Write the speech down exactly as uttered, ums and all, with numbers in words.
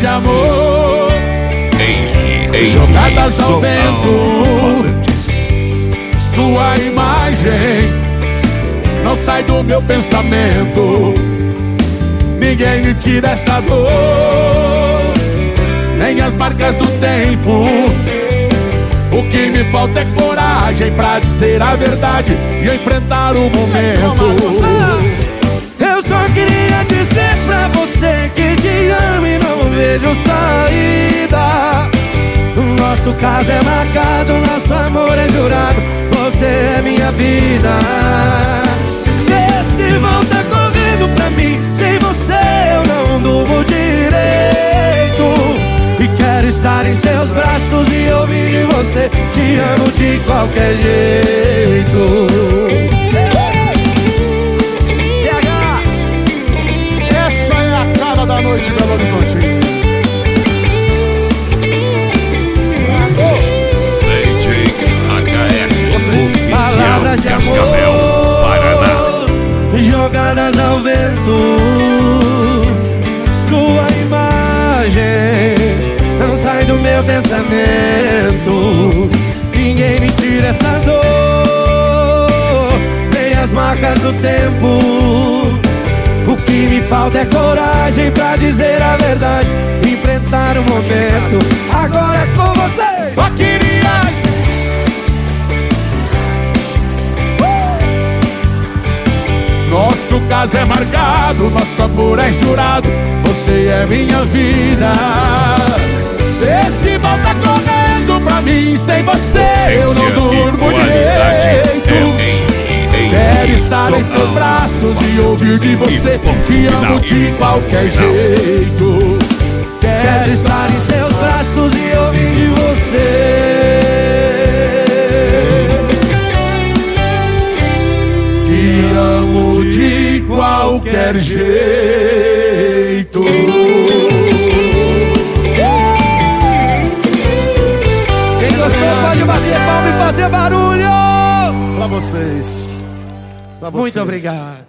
de amor, Henrique, jogadas ao Henrique, vento. Sua imagem não sai do meu pensamento. Ninguém me tira essa dor, nem as marcas do tempo. O que me falta é coragem pra dizer a verdade e enfrentar o momento. Eu só queria dizer pra você que te amo e não vejo saída. O nosso caso é marcado, nosso amor é jurado. Você é minha vida. Esse mal tá correndo pra mim. Sem você eu não durmo direito. E quero estar em seus braços e ouvir de você: te amo de qualquer jeito. Essa é a cara da noite, Belo Horizonte. Palavras de Cascavel, Paraná. Jogadas ao vento. Sua imagem não sai do meu pensamento. Ninguém me tira essa dor, nem as marcas do tempo. O que me falta é coragem pra dizer a verdade, enfrentar o momento. Agora é com você. Só queria. Nosso caso é marcado, nosso amor é jurado. Você é minha vida. Esse mal tá correndo pra mim. Sem você eu não durmo direito. Quero estar em seus braços e ouvir de você: te amo de qualquer jeito. Quero estar em seus braços e ouvir de você. Te amo de qualquer jeito. Quem gostou pode bater palma e fazer barulho. Pra vocês. Pra vocês. Muito obrigado.